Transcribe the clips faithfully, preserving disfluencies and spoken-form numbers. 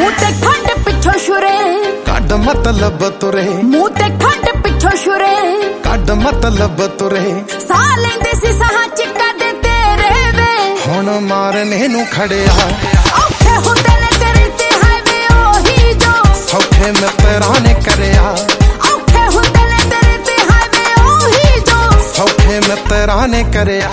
मुंह ते खंड पिछो शुरे कड मतलब तुरे मुंह ते खंड पिछो शुरे कड मतलब तुरे सा लेंदे सी सहा चिक्का दे तेरे वे हुण मारने नू खड़िया औखे हुंदे ने तेरे ते हाईवे ओही जो सौखे मित्तरां ने करिया औखे हुंदे ने तेरे ते हाईवे ओही जो सौखे मित्तरां ने करिया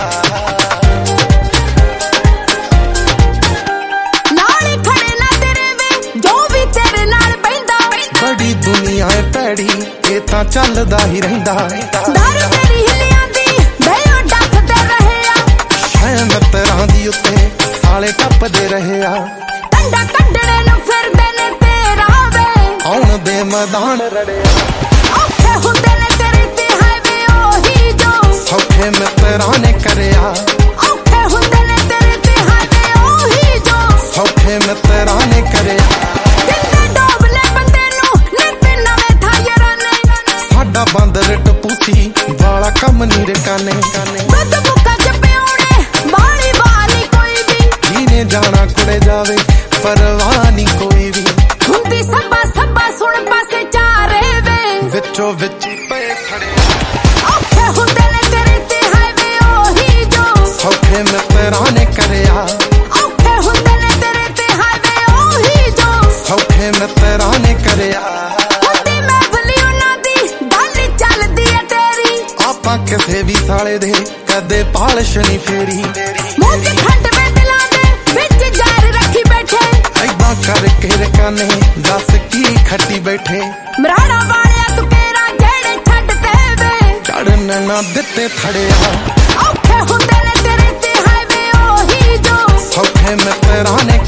नाले खड़े ना तेरे वे जो भी तेरे नाल बैंदा बड़ी दुनिया है पैड़ी ये तां चलदा ही रहिंदा दर तेरी हिलियां दी बेओ डफदे रहे आ है मित्तरां दी उत्ते साले टपदे रहे आ कंडा कड्डणे नू फिरदे ने तेरा वे आउण दे मैदान रड़िया औखे हुंदे ने तेरे ते हाईवे ओही जो सौखे मित्तरां ने करिया औखे हुंदे ने तेरे ते हाईवे ओही जो सौखे मित्तरां ने करिया जिंदे डोबले बंदे नू नित नवे थायरां ने साडा बंदर टपूसी वाला कम नी रकाने दुध मुक्का च पियोणे बाली वाली कोई भी जीने जाना कुड़े जावे परवाह नी कोई भी हुंदी सब्बा सब्बा सुन पासे चारे वे विचो विच पे खड़े औखे हुंदे ने तेरे ते हाईवे ओही जो सौखे मित्तरां ने करिया औखे हुंदे ने तेरे ते हाईवे ओही जो सौखे मित्तरां ने करिया हुंदी महफिल उन्हां दी गल चलदी ऐ तेरी आपां किसे भी साले दे कदे पालिश नी फेरी मुंह च खंड वे दिलां दे विच जार रखी बैठे ऐदां करके रकाने दस की खट्टी बैठे मराड़ा वालिया तू केरा जेड़े छड्ड ते वे चढ़न ना दिते थड़िया औखे हुंदे ने तेरे ते हाईवे ओही जो सौखे मित्तरां ने